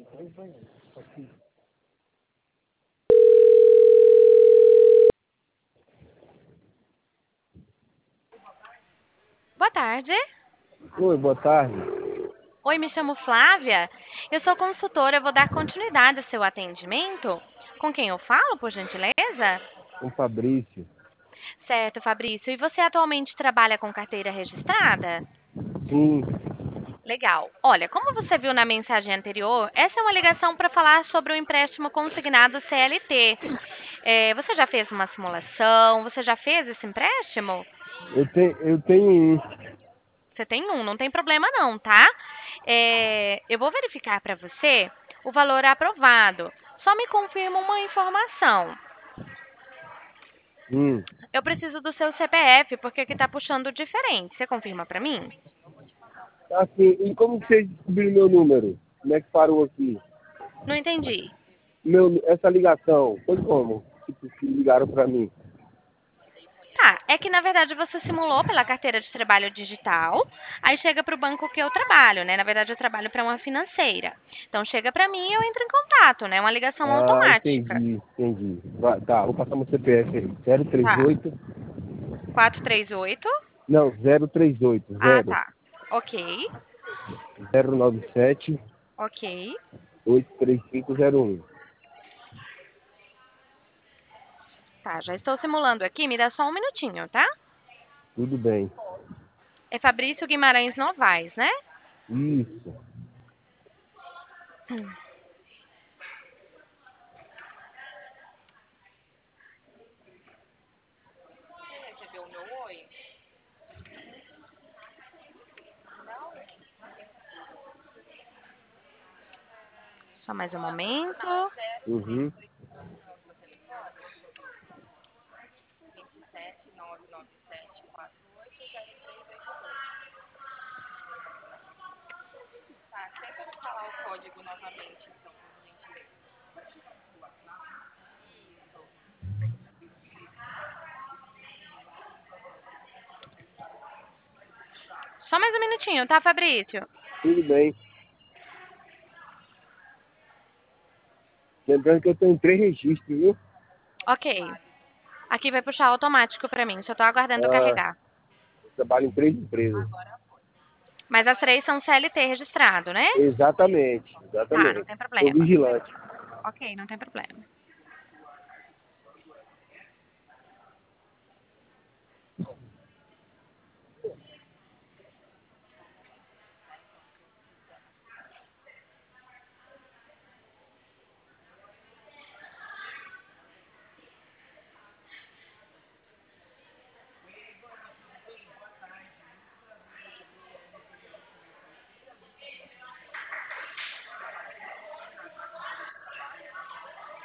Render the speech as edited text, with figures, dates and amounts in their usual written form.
Boa tarde. Oi, boa tarde. Oi, me chamo Flávia. Eu sou consultora, eu vou dar continuidade ao seu atendimento. Com quem eu falo, por gentileza? Com Fabrício. Certo, Fabrício. E você atualmente trabalha com carteira registrada? Sim, Legal. Olha, como você viu na mensagem anterior, essa é uma ligação para falar sobre o empréstimo consignado CLT. Você já fez uma simulação? Você já fez esse empréstimo? eu tenho um. Você tem um, não tem problema não, tá? Eu vou verificar para você o valor aprovado. Só me confirma uma informação. Eu preciso do seu CPF, porque aqui tá puxando diferente. Você confirma para mim? Assim, e como que vocês descobriram meu número? Como é que parou aqui? Não entendi. Essa ligação, foi como? Tipo, que ligaram pra mim. Tá, é que na verdade você simulou pela carteira de trabalho digital, aí chega para o banco que eu trabalho, né? Na verdade eu trabalho para uma financeira. Então chega para mim e eu entro em contato, né? Uma ligação Ah, automática. entendi. Tá, vou passar meu CPF aí. Tá. 038. 438. Não, 038. Ah, tá. Ok. 097 Ok. 83501. Tá, já estou simulando aqui, me dá só um minutinho, tá? Tudo bem. É Fabrício Guimarães Novaes, né? Isso. Só mais um momento. Uhum. Só mais um minutinho, tá, Fabrício? Tudo bem. Lembrando que eu tenho 3 registros, viu? Ok. Aqui vai puxar automático pra mim, só tô aguardando Ah, carregar. eu trabalho em 3 empresas. Mas as três são CLT registrado, né? Exatamente, Tá, não exatamente. tem Sou problema. vigilante. Ok, não tem problema.